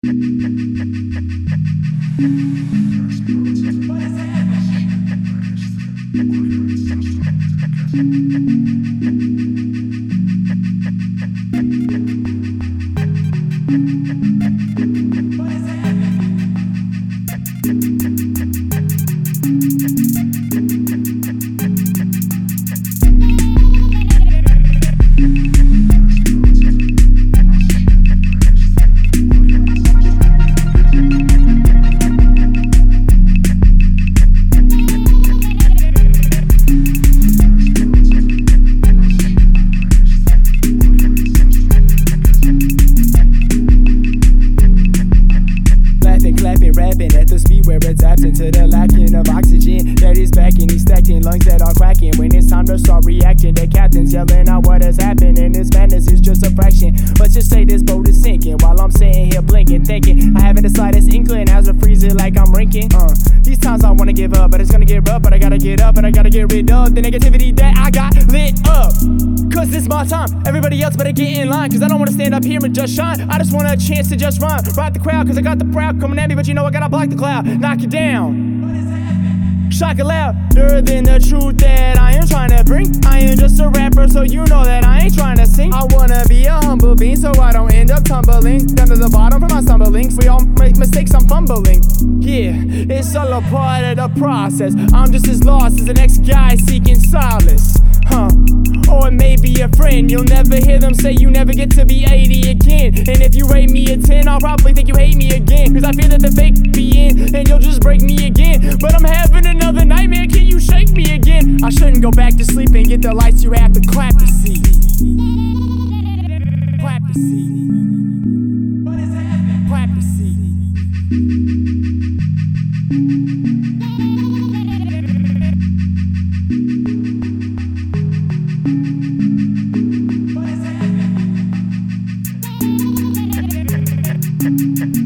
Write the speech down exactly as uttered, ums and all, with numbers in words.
Rapping at the speed where it taps into the lacking of oxygen that is backing these stacking lungs that are cracking. When it's time to start reacting, the captain's yelling out what has happened, and this madness is just a fraction. Let's just say this boat is sinking while I'm sitting here blinking, thinking I haven't the slightest inkling as I freeze it like I'm rinking. Uh, these times I wanna give up, but it's gonna get rough, but I gotta get up and I gotta get rid of the negativity that I got lit up. Cause this my time, everybody else better get in line, cause I don't wanna stand up here and just shine. I just want a chance to just run, ride the crowd, cause I got the crowd coming at me, but you know I gotta block the cloud, knock it down. Shock it louder than the truth that I am trying to bring. I am just a rapper, so you know that I ain't trying to sing. I wanna be a humble being, so I don't end up tumbling down to the bottom from my stumblings. We all make mistakes, I'm fumbling. Yeah, it's all a part of the process. I'm just as lost as the next guy seeking solace. Huh? Or it may be a friend. You'll never hear them say you never get to be eighty again. And if you rate me a ten, I'll probably think you hate me again, cause I fear that the fake be in and you'll just break me again. But I'm having another nightmare, can you shake me again? I shouldn't go back to sleep and get the lights, you have to clap to see. Clap to see. Clap to see. What is happening?